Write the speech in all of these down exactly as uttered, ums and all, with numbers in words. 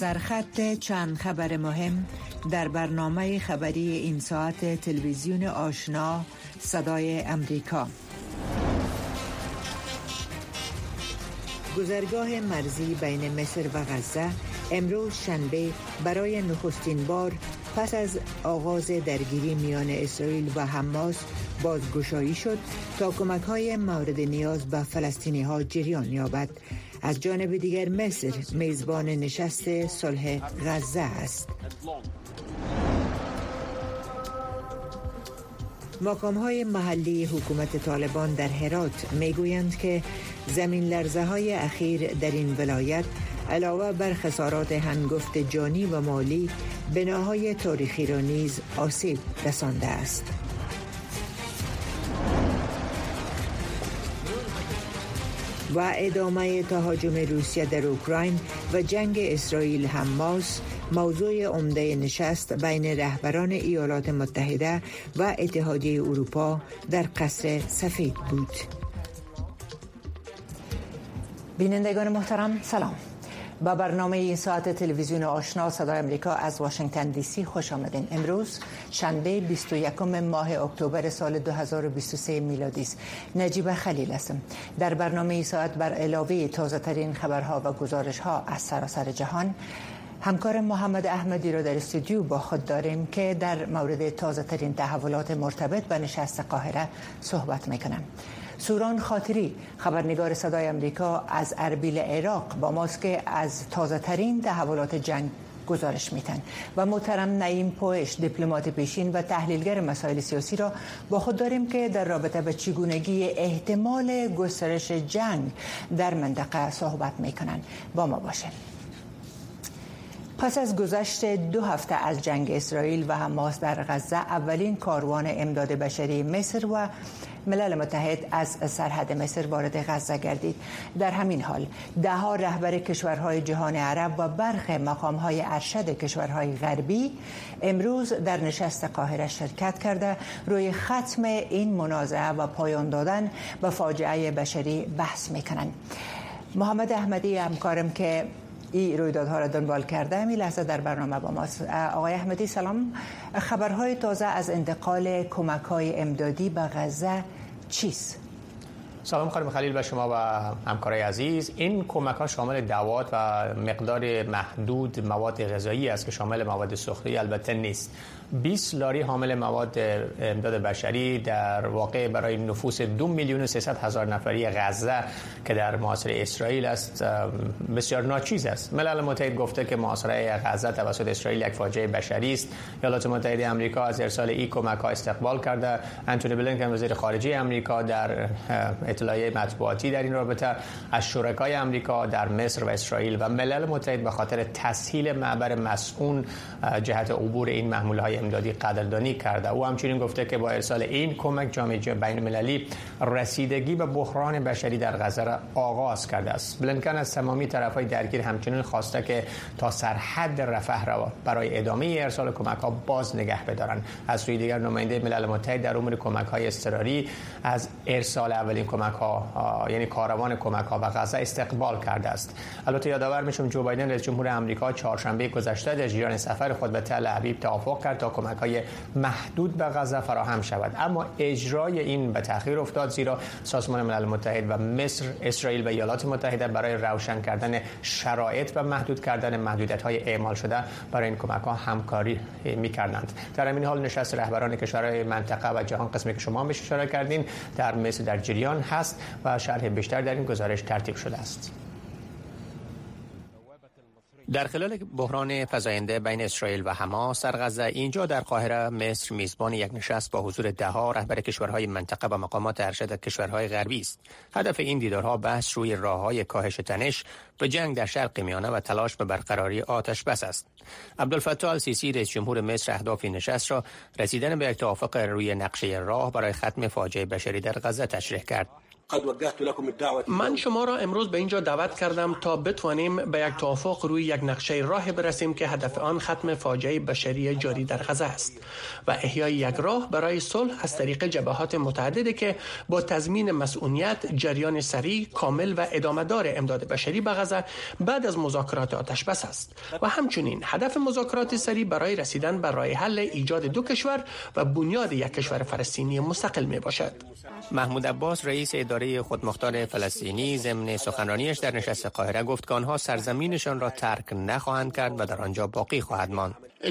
سرخط چند خبر مهم در برنامه خبری این ساعت تلویزیون آشنا صدای امریکا. گذرگاه مرزی بین مصر و غزه امروز شنبه برای نخستین بار پس از آغاز درگیری میان اسرائیل و حماس بازگشایی شد تا کمک‌های مورد نیاز به فلسطینی‌ها جریان یابد. از جانب دیگر مصر میزبان نشست صلح غزه است. مقام‌های محلی حکومت طالبان در هرات میگویند که زمین لرزه‌های اخیر در این ولایت علاوه بر خسارات هنگفت جانی و مالی، بناهای تاریخی را نیز آسیب رسانده است. و ادامه تهاجم روسیه در اوکراین و جنگ اسرائیل حماس موضوع عمده نشست بین رهبران ایالات متحده و اتحادیه اروپا در قصر سفید بود. بینندگان محترم سلام. با برنامه این ساعت تلویزیون آشنا صدای امریکا از واشنگتن دی سی خوش آمدین. امروز شنبه بیست و یکم ماه اکتبر سال دو هزار و بیست و سه میلادی است. نجیبه خلیل هستم. در برنامه این ساعت بر علاوه تازه ترین خبرها و گزارش ها از سراسر جهان، همکار محمد احمدی را در استودیو با خود داریم که در مورد تازه ترین تحولات مرتبط به نشست قاهره صحبت میکنم. سوران خاطری خبرنگار صدای امریکا از اربیل عراق با ماست که از تازه ترین تحولات جنگ گزارش میتن و محترم نعیم پوش دیپلمات پیشین و تحلیلگر مسائل سیاسی را با خود داریم که در رابطه به چگونگی احتمال گسترش جنگ در منطقه صحبت میکنن. با ما باشین. پس از گذشت دو هفته از جنگ اسرائیل و حماس در غزه، اولین کاروان امداد بشری مصر و ملل متحد از سرحد مصر وارد غزه گردید. در همین حال ده‌ها رهبر کشورهای جهان عرب و برخی مقام‌های ارشد کشورهای غربی امروز در نشست قاهره شرکت کرده روی ختم این منازعه و پایان دادن به فاجعه بشری بحث می‌کنند. محمد احمدی همکارم که این رویدادها را دنبال کرده این لحظه در برنامه با ماست. آقای احمدی سلام. خبرهای تازه از انتقال کمک‌های امدادی به غزه چیست؟ سلام خانم خلیل و شما و همکارای عزیز. این کمک‌ها شامل دوات و مقدار محدود مواد غذایی است که شامل مواد سوخته‌ای البته نیست. بیست لاری حامل مواد امداد بشری در واقع برای نفوس دو میلیون و سیصد هزار نفری غزه که در محاصره اسرائیل است بسیار ناچیز است. ملل متحد گفته که محاصره غزه توسط اسرائیل یک فاجعه بشری است. ایالات متحده آمریکا از ارسال این کمک‌ها استقبال کرده. انتونی بلینکن وزیر خارجه آمریکا در اطلاعیه مطبوعاتی در این رابطه از شرکای آمریکا در مصر و اسرائیل و ملل متحد به خاطر تسهیل معبر مسئون جهت عبور این محموله‌های امدادی قدردانی کرده. او همچنین گفته که با ارسال این کمک جامعه بین‌المللی رسیدگی به بحران بشری در غزه را آغاز کرده است. بلینکن از تمامی طرف‌های درگیر همچنین خواسته که تا سرحد رفح را برای ادامه ارسال کمک‌ها باز نگه بدارند. از سوی دیگر نماینده ملل متحد در امور کمک‌های اضطراری از ارسال اولین کمک‌ها یعنی کاروان کمک‌ها به غزه استقبال کرده است. البته یادآور میشم جو بایدن رئیس جمهور آمریکا چهارشنبه گذشته در جریان سفر خود به تل ابیب توافق کرد تا کمک‌های محدود به غزه فراهم شود، اما اجرای این به تأخیر افتاد زیرا سازمان ملل متحد و مصر، اسرائیل و ایالات متحده برای روشن کردن شرایط و محدود کردن محدودیت‌های اعمال شده برای این کمک‌ها همکاری می‌کردند. در همین حال نشست رهبران کشورهای منطقه و جهان قسمی که شما بهش اشاره کردین در مصر در جریان هست و شرح بیشتر در این گزارش ترتیب شده است. در خلال بحران فزاینده بین اسرائیل و حماس در غزه، اینجا در قاهره مصر میزبان یک نشست با حضور ده‌ها رهبر کشورهای منطقه و مقامات ارشد کشورهای غربی است. هدف این دیدارها بحث روی راه‌های کاهش تنش به جنگ در شرق میانه و تلاش به برقراری آتش بس است. عبدالفتاح السیسی رئیس جمهور مصر اهداف این نشست را رسیدن به یک توافق روی نقشه راه برای ختم فاجعه بشری در غزه تشریح کرد. من شما را امروز به اینجا دعوت کردم تا بتوانیم به یک توافق روی یک نقشه راه برسیم که هدف آن ختم فاجعه بشری جاری در غزه است و احیای یک راه برای صلح از طریق جبهات متعددی که با تضمین مسئولیت، جریان سریع، کامل و ادامه‌دار امداد بشری به غزه بعد از مذاکرات آتش بس است و همچنین هدف مذاکرات سریع برای رسیدن به راه حل ایجاد دو کشور و بنیاد یک کشور فلسطینی مستقل می باشد. محمود عباس رئیس اداره خودمختار فلسطینی ضمن سخنرانیش در نشست قاهره گفت که آنها سرزمینشان را ترک نخواهند کرد و در آنجا باقی خواهد ماند.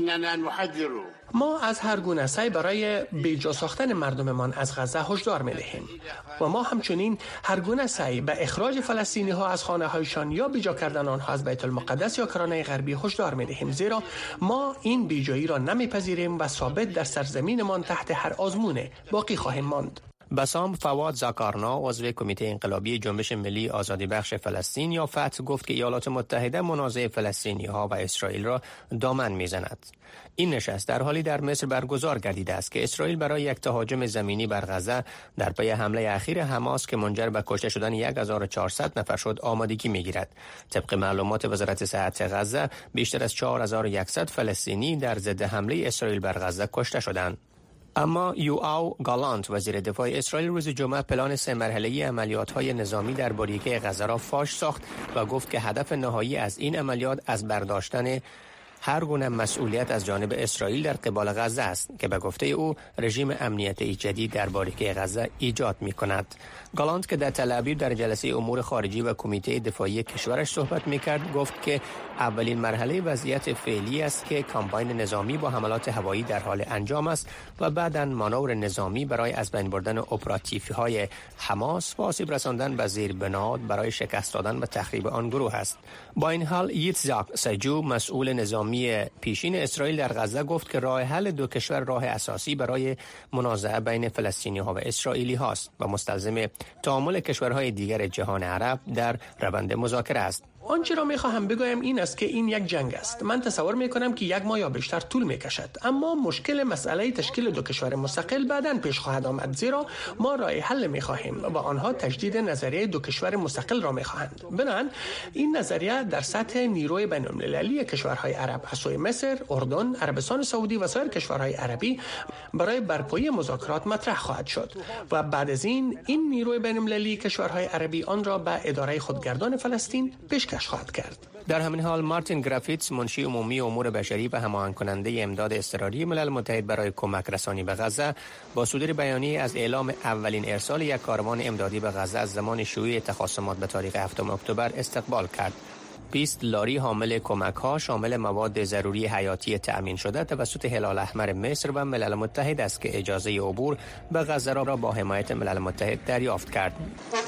ما از هر گونه سعی برای بیجا ساختن مردممان از غزه هشدار می‌دهیم و ما همچنین هر گونه سعی به اخراج فلسطینی ها از خانه هایشان یا بیجا کردن آنها از بیت المقدس یا کرانه غربی هشدار می‌دهیم، زیرا ما این بیجایی را نمی‌پذیریم و ثابت در سرزمینمان تحت هر آزمون باقی خواهیم ماند. بسام فواد زاکارنا عضو کمیته انقلابی جنبش ملی آزادی بخش فلسطین یا فتح گفت که ایالات متحده منازع فلسطینی ها و اسرائیل را دامن میزند. این نشست در حالی در مصر برگزار گردیده است که اسرائیل برای یک تهاجم زمینی بر غزه در پی حمله اخیر حماس که منجر به کشته شدن هزار و چهارصد نفر شد آمادگی میگیرد. طبق معلومات وزارت صحت غزه بیشتر از چهار هزار و صد فلسطینی در ضد حمله اسرائیل بر غزه کشته شدند. اما یوآو گالانت وزیر دفاع اسرائیل روز جمعه پلان سه مرحله‌ای عملیات‌های نظامی در باریکه غزه را فاش ساخت و گفت که هدف نهایی از این عملیات از برداشتن هر گونه مسئولیت از جانب اسرائیل در قبال غزه است که به گفته او رژیم امنیتی جدید در باریکه غزه ایجاد می‌کند. گالانت که در تل ابیب در جلسه امور خارجی و کمیته دفاعی کشورش صحبت می‌کرد گفت که اولین مرحله وضعیت فعلی است که کامپاین نظامی با حملات هوایی در حال انجام است و بعداً مانور نظامی برای از بین بردن اپراتیوهای حماس و آسیب رساندن به زیربناد برای شکست دادن و تخریب آن گروه است. با این حال یتزاک سجو مسئول نظامی پیشین اسرائیل در غزه گفت که راه حل دو کشور راه اساسی برای منازعه بین فلسطینی ها و اسرائیلی هاست و مستلزم تعامل کشورهای دیگر جهان عرب در روند مذاکره است. آنچه را میخواهم بگویم این است که این یک جنگ است. من تصور میکنم که یک ماه یا بیشتر طول میکشد، اما مشکل مسئله تشکیل دو کشور مستقل بعداً پیش خواهد آمد، زیرا ما راه حل میخواهیم و آنها تجدید نظریه دو کشور مستقل را میخواهند. بنابراین این نظریه در سطح نیروی بین‌المللی کشورهای عرب از سوی مصر، اردن، عربستان سعودی و سایر کشورهای عربی برای برپایی مذاکرات مطرح خواهد شد و بعد از این این نیروی بین‌المللی کشورهای عربی آن را به اداره خودگردان فلسطین پیش خواهد کرد. در همین حال مارتین گرافیتس منشی عمومی امور بشری و هماهنگ کننده امداد اضطراری ملل متحد برای کمک رسانی به غزه با صدور بیانیه از اعلام اولین ارسال یک کاروان امدادی به غزه از زمان شیوع تخاصمات به تاریخ هفتم اکتبر استقبال کرد. بیست لاری حامل کمک‌ها شامل مواد ضروری حیاتی تأمین شده توسط هلال احمر مصر و ملل متحد است که اجازه عبور به غزه را با حمایت ملل متحد دریافت کرد.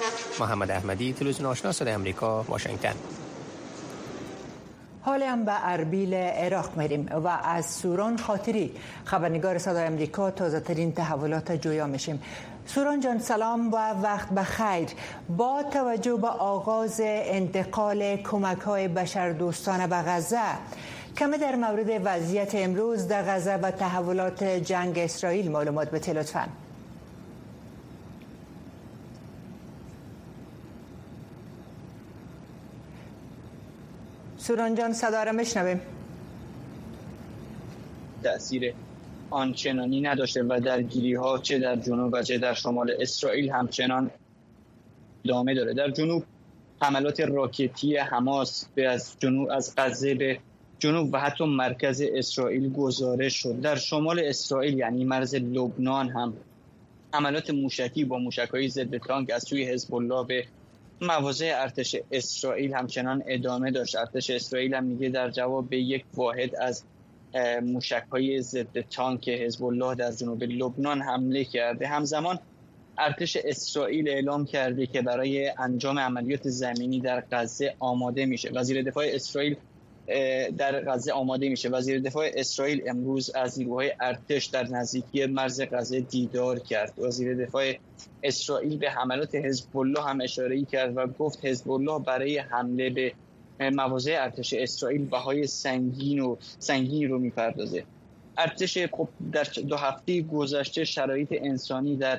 محمد احمدی، تلویزیون آشنا صدای آمریکا، واشنگتن. حالا هم به اربیل عراق میریم و از سوران خاطری خبرنگار صدای آمریکا تازه ترین تحولات جویا میشیم. سوران جان سلام و وقت بخیر. با توجه به آغاز انتقال کمک‌های بشردوستانه به غزه، کمی در مورد وضعیت امروز در غزه و تحولات جنگ اسرائیل معلومات بده لطفاً. سوران جان صدا را میشنویم. تأثیر آنچنانی نداشته و درگیری ها چه در جنوب و چه در شمال اسرائیل همچنان ادامه داره. در جنوب حملات راکتی حماس به از جنوب از غزه به جنوب و حتی مرکز اسرائیل گزارش شد. در شمال اسرائیل یعنی مرز لبنان هم حملات موشکی با موشک‌های ضد تانک از سوی حزب الله به مواضع ارتش اسرائیل همچنان ادامه داشت. ارتش اسرائیل هم میگه در جواب به یک واحد از موشک‌های ضد تانک حزب الله در جنوب لبنان حمله کرده. همزمان ارتش اسرائیل اعلام کرده که برای انجام عملیات زمینی در غزه آماده میشه. وزیر دفاع اسرائیل در غزه آماده میشه. وزیر دفاع اسرائیل امروز از نیروهای ارتش در نزدیکی مرز غزه دیدار کرد. وزیر دفاع اسرائیل به حملات حزب الله هم اشاره کرد و گفت حزب الله برای حمله به مواضع ارتش اسرائیل بهای سنگین و سنگینی رو میپردازه. ارتش خب در دو هفته گذشته شرایط انسانی در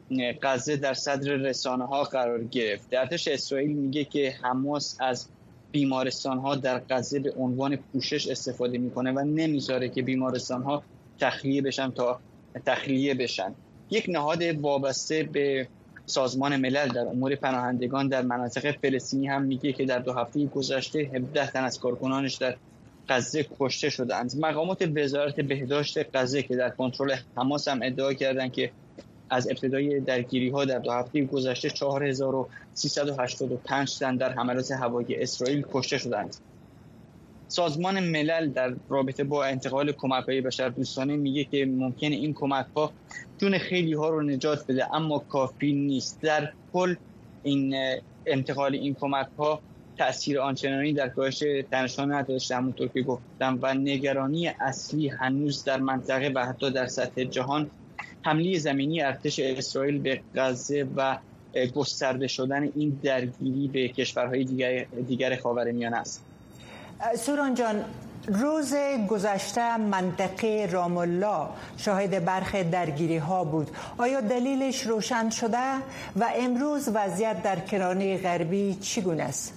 غزه در صدر رسانه ها قرار گرفت. ارتش اسرائیل میگه که حماس از بیمارستان ها در غزه به عنوان پوشش استفاده میکنه و نمیذاره که بیمارستان ها تخلیه بشن تا تخلیه بشن. یک نهاد وابسته به سازمان ملل در امور پناهندگان در مناطق فلسطینی هم میگه که در دو هفته گذشته هفده تن از کارکنانش در غزه کشته شدند. مقامات وزارت بهداشت غزه که در کنترل حماس هم ادعا کردند که از ابتدای درگیری ها در دو هفته گذشته چهار هزار و سیصد و هشتاد و پنج تن در حملات هوایی اسرائیل کشته شدند. سازمان ملل در رابطه با انتقال کمک‌های بشردوستانه میگه که ممکنه این کمک‌ها جون خیلی ها رو نجات بده اما کافی نیست. در کل این انتقال این کمک‌ها تأثیر آنچنانی در کاهش تنش‌ها نداشته، همونطور که گفتم، و نگرانی اصلی هنوز در منطقه و حتی در سطح جهان حمله زمینی ارتش اسرائیل به غزه و گسترده شدن این درگیری به کشورهای دیگر دیگر خاورمیانه است. سوران جان، روز گذشته منطقه رام الله شاهد برخی درگیری ها بود. آیا دلیلش روشن شده و امروز وضعیت در کرانه غربی چگونه است؟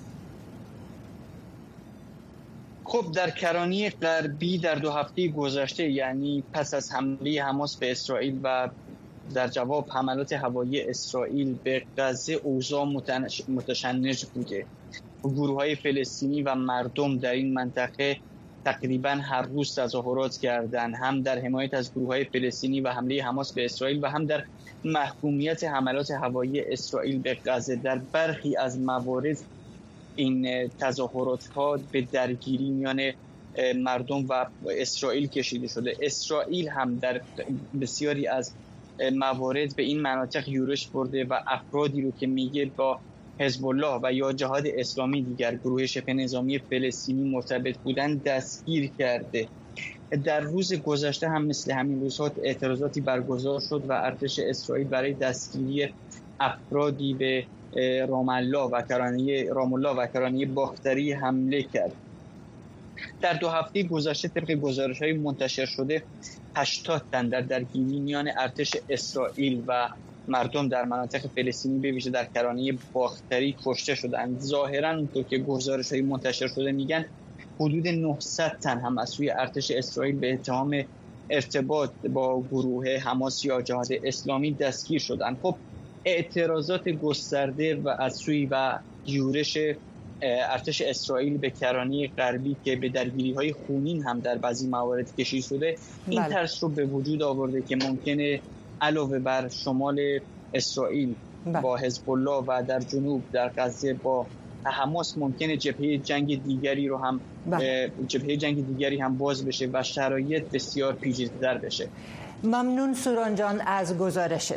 خب در کرانه غربی در دو هفته گذشته، یعنی پس از حمله حماس به اسرائیل و در جواب حملات هوایی اسرائیل به غزه، اوضاع متشنج بوده. گروه‌های فلسطینی و مردم در این منطقه تقریباً هر روز تظاهرات کردند، هم در حمایت از گروه‌های فلسطینی و حمله حماس به اسرائیل و هم در محکومیت حملات هوایی اسرائیل به غزه. در برخی از موارد این تظاهرات‌ها به درگیری میان مردم و اسرائیل کشیده شده. اسرائیل هم در بسیاری از موارد به این مناطق یورش برده و افرادی رو که میگه با حزب الله و یا جهاد اسلامی، دیگر گروه شبه نظامی فلسطینی، مرتبط بودن دستگیر کرده. در روز گذشته هم مثل همین روزها اعتراضاتی برگزار شد و ارتش اسرائیل برای دستگیری افرادی به رام الله و کرانه رام الله و کرانه باختری حمله کرد. در دو هفته گذشته طبق گزارش‌های منتشر شده هشتاد تن در درگیری میان ارتش اسرائیل و مردم در مناطق فلسطینی به ویژه در کرانه باختری کشته شدند. ظاهراً اونطور که گزارش‌های منتشر شده میگن حدود نهصد تن هم از سوی ارتش اسرائیل به اتهام ارتباط با گروه حماس یا جهاد اسلامی دستگیر شدند. خب اعتراضات گسترده و از سوی و یورش ارتش اسرائیل به کرانه غربی که به درگیری‌های خونین هم در بعضی موارد کشیده شده، این بله. ترس رو به وجود آورده که ممکنه علاوه بر شمال اسرائیل بله. با حزب الله و در جنوب در غزه با حماس ممکنه جبهه جنگ دیگری رو هم بله. جبهه جنگ دیگری هم باز بشه و شرایط بسیار پیچیده‌تر بشه. ممنون سوران جان از گزارشت.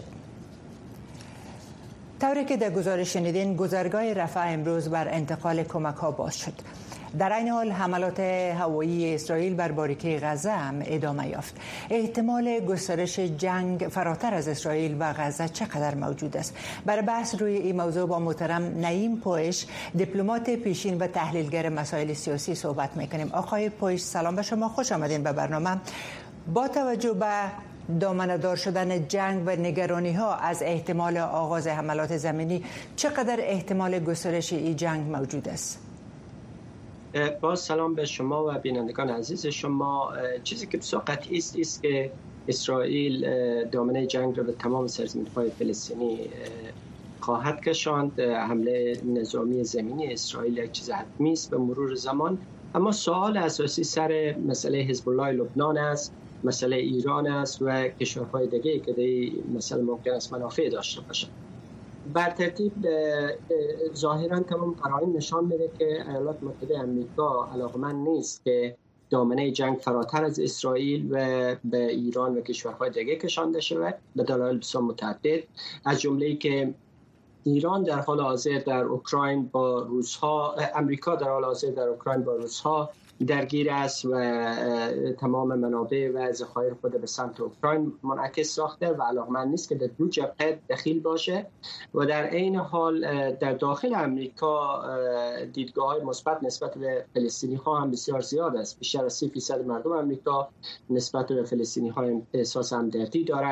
طوری که در گزارش شنیدین، گذرگاه رفح امروز بر انتقال کمک ها باز شد. در این حال حملات هوایی اسرائیل بر باریکه غزه هم ادامه یافت. احتمال گسترش جنگ فراتر از اسرائیل و غزه چقدر موجود است؟ برای بحث روی این موضوع با محترم نعیم پویش، دیپلمات پیشین و تحلیلگر مسائل سیاسی صحبت میکنیم. آقای پویش، سلام به شما، خوش آمدین به برنامه. با توجه به دامنه‌دار شدن جنگ و نگرانی ها از احتمال آغاز حملات زمینی، چقدر احتمال گسترش این جنگ موجود است؟ با سلام به شما و بینندگان عزیز شما. چیزی که بسیار قطعی است است که اسرائیل دامنه جنگ را به تمام سرزمین‌های فلسطینی خواهد کشاند. حمله نظامی زمینی اسرائیل یک چیز حتمی است به مرور زمان، اما سوال اساسی سر مسئله حزب الله لبنان است، مسئله ایران است و کشورهای دیگه که در مسئله ممکن است منافع داشته باشند. بر ترتیب ظاهراً تمام قرائن نشان میده که ایالات متحده آمریکا علاقمند نیست که دامنه جنگ فراتر از اسرائیل و به ایران و کشورهای دیگه کشانده شود به دلایل بسیار متعدد، از جمله‌ای که ایران در حال حاضر در اوکراین با روس‌ها، امریکا در حال حاضر در اوکراین با روس‌ها درگیر است و تمام منابع و ذخایر خود به سمت اوکراین منعکس ساخته و علاقمند نیست که در دو جبهه دخیل باشه و در عین حال در داخل امریکا دیدگاه‌های مثبت نسبت به فلسطینی‌ها هم بسیار زیاد است. بیشتر از سی درصد مردم امریکا نسبت به فلسطینی‌ها احساس همدردی دارند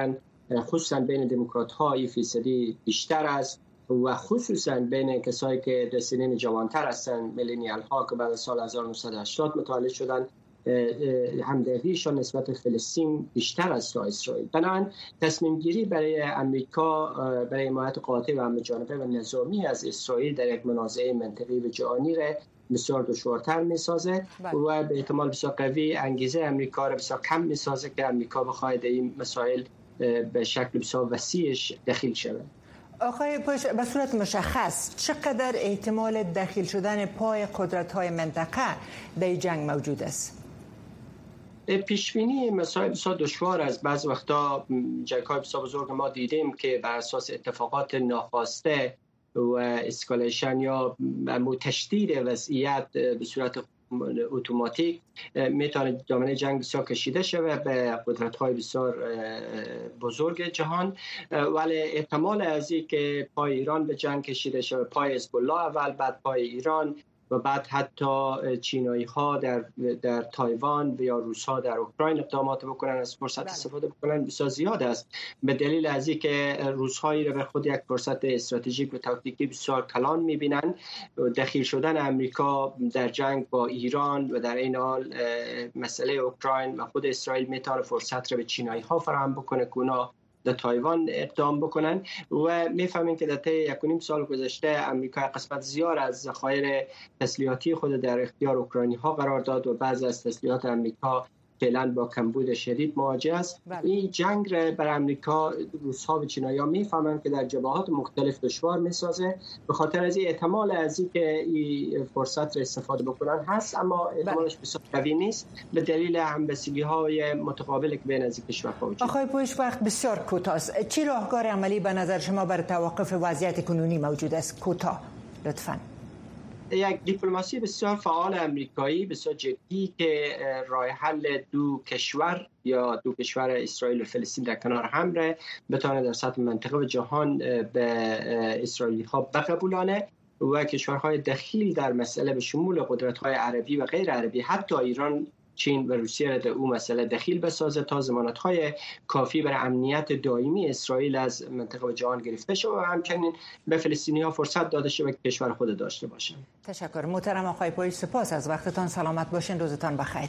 خصوصا بین دموکرات ها این فیصدی بیشتر است و خصوصا بین کسایی که در سنین جوانتر هستن، میلینیال ها که بعد از سال هزار و نهصد و هشتاد متولد شدن، همدردیشان نسبت به فلسطین بیشتر است تا اسرائیل. بنابراین تصمیم گیری برای امریکا برای حمایت قاطع و همه‌جانبه و نظامی از اسرائیل در یک منازعه منطقه‌ای و جهانی را بسیار دشوارتر می‌سازد و به احتمال بسیار قوی انگیزه امریکا را بسیار کم می‌سازد که امریکا بخواهد این مسائل به شکل بسیار وسیعش دخیل شود. آقای پوش، به صورت مشخص چقدر احتمال دخیل شدن پای قدرت‌های منطقه در جنگ موجود است؟ پیشبینی مسائل بسیار دشوار است. بعض وقتا جنگ‌های بسیار بزرگ ما دیدیم که بر اساس اتفاقات ناخواسته و اسکالیشن یا تشدید وضعیت به صورت اتوماتیک میتونه دامنه جنگ بسیار کشیده شود به قدرت‌های بسیار بزرگ جهان، ولی احتمال از این که پای ایران به جنگ کشیده شود، پای حزب الله اول، بعد پای ایران و بعد حتی چینایی ها در در تایوان یا روس ها در اوکراین اقدامات بکنن، از فرصت استفاده بکنن، بسیار زیاد است. به دلیل از اینکه روس هایی را به خود یک فرصت استراتژیک و تاکتیکی بسیار کلان میبینن. دخیل شدن امریکا در جنگ با ایران و در این حال مسئله اوکراین و خود اسرائیل میتونه فرصت را به چینایی ها فراهم بکنه که اونا در تایوان اقدام بکنن و میفهمیم که در طی یک و نیم سال گذشته امریکا قسمت زیاد از ذخایر تسلیحاتی خود در اختیار اوکراینی ها قرار داد و بعضی از تسلیحات امریکا فعلا با کمبود شدید مواجه است. بله. این جنگ را بر امریکا، روس‌ها و چینایی‌ها میفهمند که در جبهات مختلف دشوار میسازه. به خاطر از این احتمال از این که این فرصت را استفاده بکنن هست، اما احتمالش بسیار قوی نیست به دلیل همبستگی‌های متقابل که بین از کشورها وجود. آقای پوش، وقت بسیار کوتاه است. چه راهکار عملی به نظر شما برای توقف وضعیت کنونی موجود است؟ کوتاه لطفاً. یک دیپلماسی بسیار فعال امریکایی بسیار جدی که راه حل دو کشور یا دو کشور اسرائیل و فلسطین در کنار هم را بتونه در سطح منطقه و جهان به اسرائیلی ها بقبولانه و کشورهای دخیل در مسئله به شمول قدرت‌های عربی و غیر عربی، حتی ایران، چین و روسیه را در اون مسئله دخیل بسازه تا ضمانت‌های کافی برای امنیت دائمی اسرائیل از منطقه و جهان گرفته شود و همچنین به فلسطینی‌ها فرصت داده شود که کشور خود داشته باشند. تشکر محترم آقای پوش، سپاس از وقتتان. سلامت باشین، روزتان بخیر.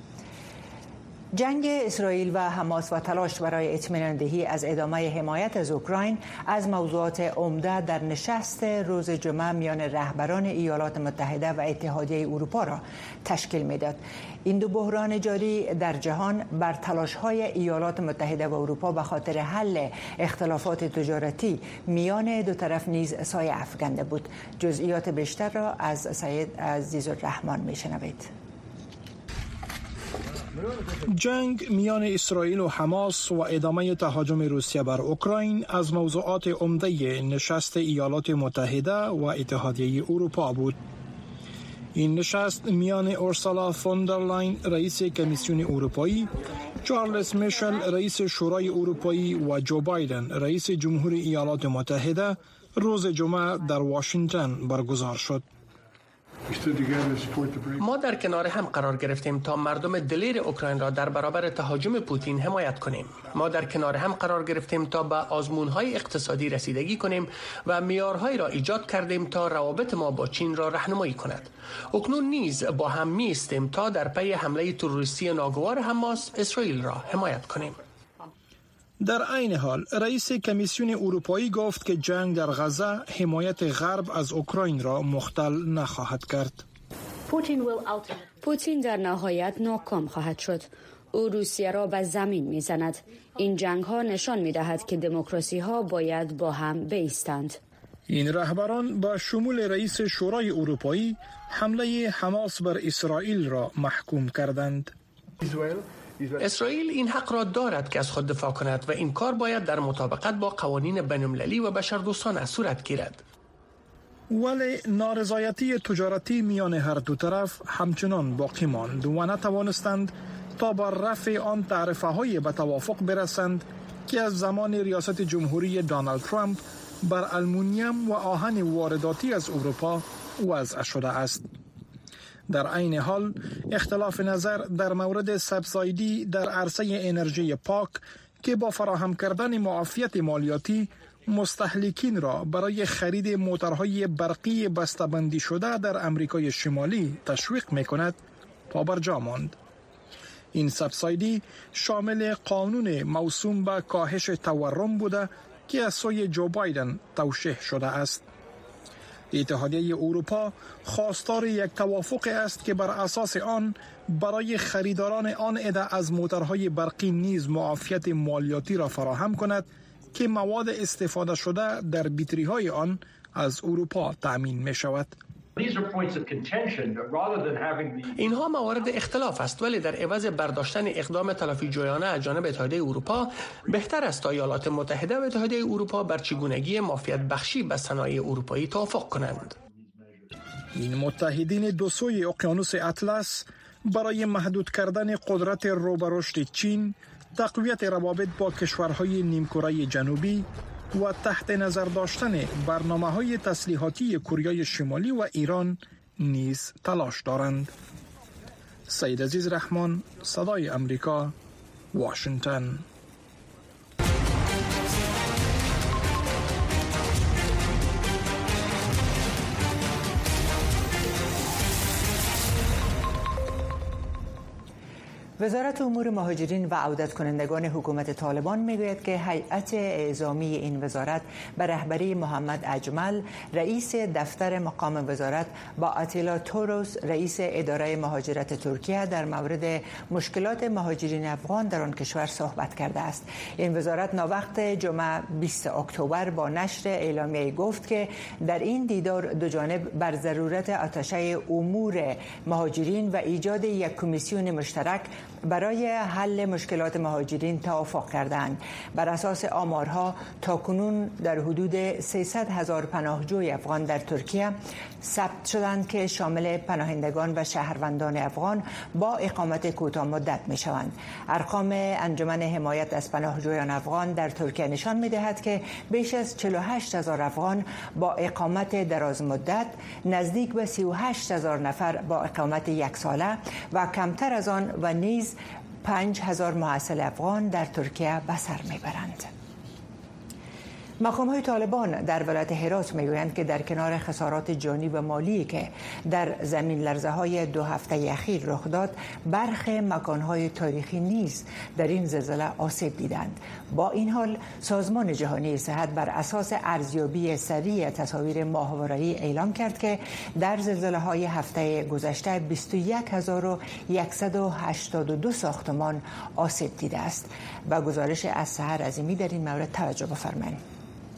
جنگ اسرائیل و حماس و تلاش برای اطمینان دهی از ادامه حمایت از اوکراین از موضوعات عمده در نشست روز جمعه میان رهبران ایالات متحده و اتحادیه اروپا را تشکیل میداد. این دو بحران جاری در جهان بر تلاش‌های ایالات متحده و اروپا به خاطر حل اختلافات تجارتی میان دو طرف نیز سایه افکنده بود. جزئیات بیشتر را از سید عزیزالرحمن میشنوید. جنگ میان اسرائیل و حماس و ادامه تهاجم روسیه بر اوکراین از موضوعات عمده نشست ایالات متحده و اتحادیه اروپا بود. این نشست میان اورسولا فون در لاین رئیس کمیسیون اروپایی، چارلز میشل رئیس شورای اروپایی و جو بایدن رئیس جمهوری ایالات متحده روز جمعه در واشنگتن برگزار شد. ما در کنار هم قرار گرفتیم تا مردم دلیر اوکراین را در برابر تهاجم پوتین حمایت کنیم. ما در کنار هم قرار گرفتیم تا به آزمون‌های اقتصادی رسیدگی کنیم و معیارهایی را ایجاد کردیم تا روابط ما با چین را راهنمایی کند. اکنون نیز با هم می‌ایستیم تا در پی حمله تروریستی ناگوار حماس اسرائیل را حمایت کنیم. در عین حال رئیس کمیسیون اروپایی گفت که جنگ در غزه حمایت غرب از اوکراین را مختل نخواهد کرد. پوتین در نهایت ناکام خواهد شد. او روسیه را به زمین میزند. این جنگ ها نشان میدهد که دموکراسی ها باید با هم بایستند. این رهبران با شمول رئیس شورای اروپایی حمله حماس بر اسرائیل را محکوم کردند. اسرائیل این حق را دارد که از خود دفاع کند و این کار باید در مطابقت با قوانین بین‌المللی و بشردوستانه صورت گیرد. ولی نارضایتی تجارتی میان هر دو طرف همچنان باقی ماند و نتوانستند تا با رفع آن تعرفه‌های به توافق برسند که از زمان ریاست جمهوری دونالد ترامپ بر آلومینیوم و آهن وارداتی از اروپا وضع شده است. در عین حال اختلاف نظر در مورد سبسایدی در عرصه انرژی پاک که با فراهم کردن معافیت مالیاتی مستهلکین را برای خرید موتورهای برقی بسته‌بندی شده در امریکای شمالی تشویق می‌کند پابرجا ماند. این سبسایدی شامل قانون موسوم به کاهش تورم بوده که از سوی جو بایدن توشیح شده است. اتحادیه اروپا خواستار یک توافق است که بر اساس آن برای خریداران آن عده از موتورهای برقی نیز معافیت مالیاتی را فراهم کند که مواد استفاده شده در بیتری های آن از اروپا تأمین می شود. اینها موارد اختلاف است، ولی در عوض برداشتن اقدام تلافی جویانه از جانب اتحادیه اروپا بهتر است تا ایالات متحده و اتحادیه اروپا بر چگونگی معافیت بخشی به صنایع اروپایی توافق کنند. این متحدین دو سوی اقیانوس اطلس برای محدود کردن قدرت رو به رشد چین، تقویت روابط با کشورهای نیمکره جنوبی و تحت نظر داشتن برنامه‌های تسلیحاتی کره شمالی و ایران نیز تلاش دارند. سید عزیز رحمان، صدای امریکا، واشنگتن. وزارت امور مهاجرین و عودت کنندگان حکومت طالبان میگوید که هیئت اعزامی این وزارت به رهبری محمد اجمل رئیس دفتر مقام وزارت با آتیلا توروس رئیس اداره مهاجرت ترکیه در مورد مشکلات مهاجرین افغان در آن کشور صحبت کرده است. این وزارت ناوقت جمعه بیست اکتبر با نشر اعلامیه گفت که در این دیدار دو جانب بر ضرورت آتشه امور مهاجرین و ایجاد یک کمیسیون مشترک برای حل مشکلات مهاجرین توافق کردند. بر اساس آمارها تاکنون در حدود سیصد هزار پناهجوی افغان در ترکیه ثبت شدند که شامل پناهندگان و شهروندان افغان با اقامت کوتاه مدت می شوند. ارقام انجمن حمایت از پناهجویان افغان در ترکیه نشان می دهد که بیش از چهل و هشت هزار افغان با اقامت دراز مدت، نزدیک به سی و هشت هزار نفر با اقامت یک ساله و کمتر از آن و نیز پنج هزار محصل افغان در ترکیه به سر میبرند. مقام‌های طالبان در ولایت هرات میگویند که در کنار خسارات جانی و مالی که در زمین لرزه‌های دو هفته اخیر رخ داد، برخی مکان‌های تاریخی نیز در این زلزله آسیب دیدند. با این حال سازمان جهانی صحت بر اساس ارزیابی سریع تصاویر ماهواره‌ای اعلام کرد که در زلزله‌های هفته گذشته بیست و یک هزار و صد و هشتاد و دو ساختمان آسیب دیده است. با گزارش از سحر عظیمی در این مورد توجه بفرمایید.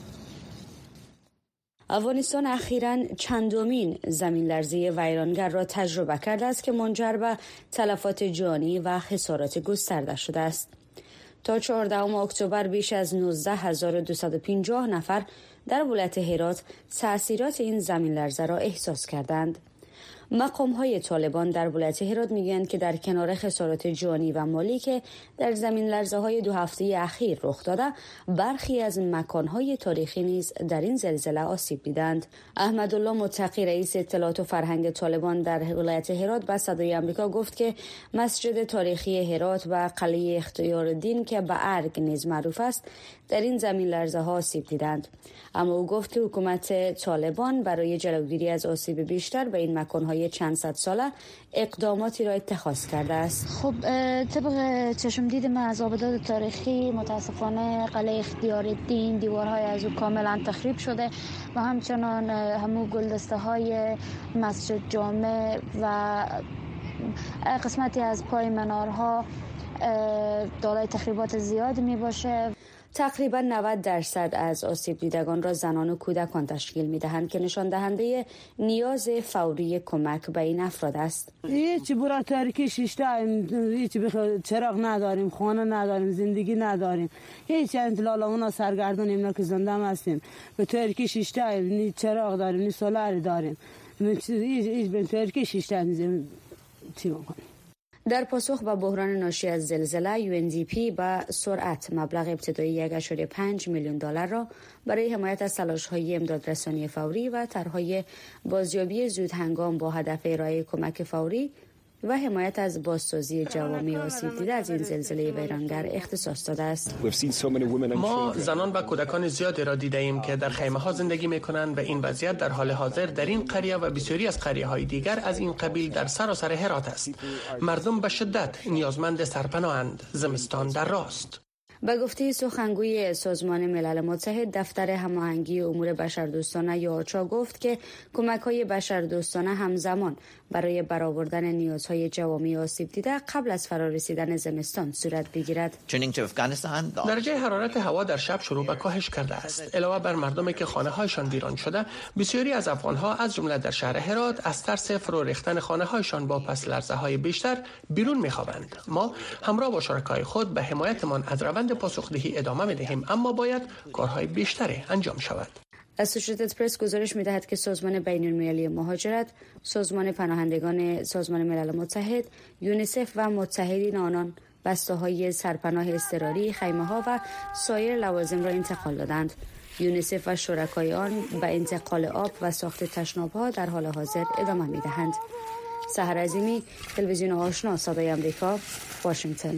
افغانستان اخیراً چندمین زمین لرزه ویرانگر را تجربه کرده است که منجر به تلفات جانی و خسارات گسترده شده است. تا چهاردهم اکتبر بیش از نوزده هزار و دویست و پنجاه نفر در ولایت هرات تأثیرات این زمین لرزه را احساس کردند. مقام‌های طالبان در ولایت هرات میگویند که در کنار خسارات جانی و مالی که در زمین لرزه‌های دو هفته اخیر رخ داده، برخی از مکان‌های تاریخی نیز در این زلزله آسیب دیدند. احمدالله متقی رئیس اطلاعات و فرهنگ طالبان در ولایت هرات به صدای آمریکا گفت که مسجد تاریخی هرات و قلعه اختیارالدین که به ارگ نیز معروف است در این زمین لرزه‌ها آسیب دیدند. اما او گفت که حکومت طالبان برای جلوگیری از آسیب بیشتر به این مکان‌های چند صد ساله اقداماتی را اتخاذ کرده است. خب طبق چشم دید من از آبادات تاریخی متاسفانه قلعه اختیارالدین دیوارهای از او کاملا تخریب شده و همچنان همون گلدسته های مسجد جامع و قسمتی از پای منارها دارای تخریبات زیاد می باشه. تقریبا نود درصد از آسیب دیدگان را زنان و کودکان تشکیل می دهند که نشان دهنده نیاز فوری کمک به این افراد است. هیچ برای تاریکی شیشته هیچ چراغ نداریم، خانه نداریم، زندگی نداریم، هیچ انتلالا اونا سرگردانیم اینا که زنده هستیم. به تاریکی شیشته نی چراغ داریم، نی سولار داریم، هیچ به تاریکی شیشته چی میکنیم. در پاسخ به بحران ناشی از زلزله، یو ان دی پی به سرعت مبلغ ابتدایی یک ممیز پنج میلیون دلار را برای حمایت از تلاش‌های امدادرسانی فوری و طرح‌های بازیابی زود هنگام با هدف ارائه کمک فوری و حمایت از بازسازی جوامع آسیب دیده از این زلزله ویرانگر اختصاص داده است. ما زنان و کودکان زیادی را دیده ایم که در خیمه ها زندگی می کنند و این وضعیت در حال حاضر در این قریه و بسیاری از قریه های دیگر از این قبیل در سراسر هرات است. مردم به شدت نیازمند سرپناهند. زمستان در راست. به گفته سخنگوی سازمان ملل متحد، دفتر هماهنگی امور بشردوستانه یا آچا گفت که کمک‌های بشردوستانه همزمان برای برآوردن نیازهای جوامع آسیب دیده قبل از فرارسیدن زمستان صورت بگیرد. درجه حرارت هوا در شب شروع به کاهش کرده است. علاوه بر مردمی که خانه‌هایشان ویران شده، بسیاری از افغان‌ها از جمله در شهر هرات از ترس فرو ریختن خانه‌هایشان با پس لرزه‌های بیشتر بیرون می‌خوابند. ما همراه با شرکای خود به حمایتمان از روند پاسخدهی ادامه می‌دهیم، اما باید کارهای بیشتری انجام شود. اسوسییتد پرس گزارش می‌دهد که سازمان بین‌المللی مهاجرت، سازمان پناهندگان سازمان ملل متحد، یونیسف و متحدین آنان بسته‌های سرپناه اضطراری، خیمه‌ها و سایر لوازم را انتقال دادند. یونیسف و شرکای آن به انتقال آب و ساخت تشناب‌ها در حال حاضر ادامه می‌دهند. سحر عظیمی، تلویزیون آشنا، صدای آمریکا، واشنگتن.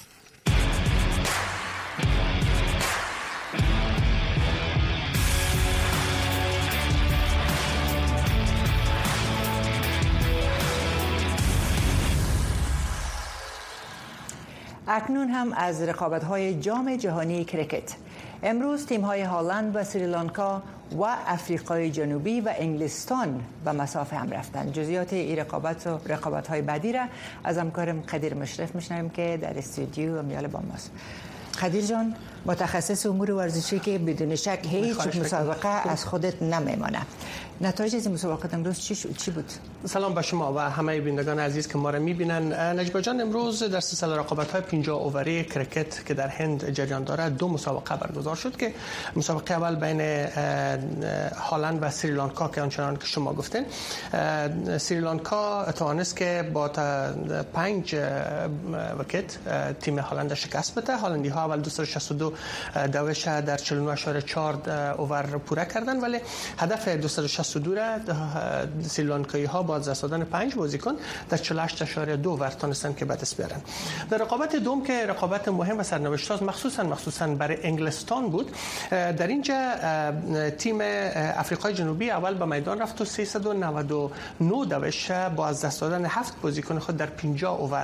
اکنون هم از رقابت‌های جام جهانی کرکت. امروز تیم‌های هلند و سریلانکا و آفریقای جنوبی و انگلستان به مسافه هم رفتند. جزئیات این رقابت و رقابت‌های بعدی را از همکارم قدیر مشرف می‌شنویم که در استودیو امیال با ماست. قدیر جان، متخصص امور ورزشی که بدون شک هیچ مسابقه از خودت نمیمانه. نتایج از مسابقه امروز چی شد؟ چی بود؟ سلام به شما و همه بینندگان عزیز که ما را می‌بینن. نجبا جان، امروز در سلسله رقابت‌های پنجاه اووری کرکت که در هند جریان دارد دو مسابقه برگزار شد که مسابقه اول بین هلند و سریلانکا که آنچنان که شما گفتین، سریلانکا توانست که با پنج وکت تیم هلند شکست بده. هلندی‌ها اول دویست و شصت و دو دوش در چهل و نه اشاره چهار اوور پوره کردن، ولی هدف دویست و شصت و دو را سریلانکایی‌ها با دست دادن پنج بازیکن در چهل و هشت اشاره دو اوور تونستن که به دست بیارن. در رقابت دوم که رقابت مهم و سرنوشت‌ساز مخصوصا مخصوصا برای انگلستان بود، در اینجا تیم آفریقای جنوبی اول به میدان رفت و سیصد و نود و نه دوش با از دست دادن هفت بازیکن خود در پنجاه اوور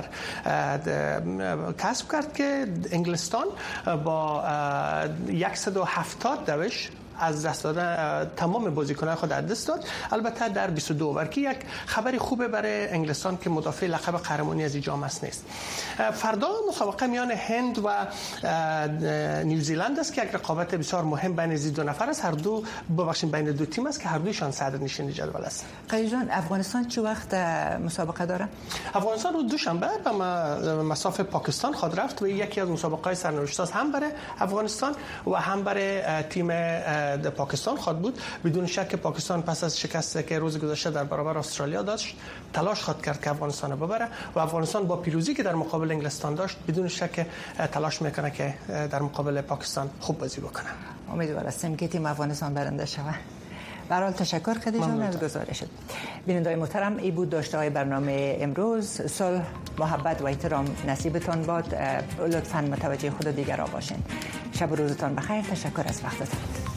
کسب کرد که انگلستان با صد و هفتاد دوش از دست دادن تمام بازیکنان خود از دست داد. البته در بیست و دو اوور که یک خبری خوبه برای انگلستان که مدافع لقب قهرمانی از جام است نیست. فردا مسابقه میان هند و نیوزیلند است که یک رقابت بسیار مهم بین این دو نفر است. هر دو ببخشید بین دو تیم است که هر دویشان صدرنشین جدول است. قیجان، افغانستان چه وقت مسابقه داره؟ افغانستان روز دوشنبه به مسافه پاکستان خواهد رفت و یکی از مسابقه‌های سرنوشت‌ساز هم برای افغانستان و هم برای تیم در پاکستان خواهد بود. بدون شک پاکستان پس از شکستی که روز گذشته در برابر استرالیا داشت تلاش خواهد کرد که افغانستان رو ببره و افغانستان با پیروزی که در مقابل انگلستان داشت بدون شک تلاش میکنه که در مقابل پاکستان خوب بازی بکنه. امیدوار هستیم که تیم افغانستان برنده شود. به هر حال تشکر خدیجه جان از گزارشت. بینندگان محترم، این بود داشته های برنامه امروز. صلح، محبت و احترام نصیبتان باد. لطفاً متوجه خود دیگر را باشین. شب و روزتان بخیر. تشکر از وقتتان.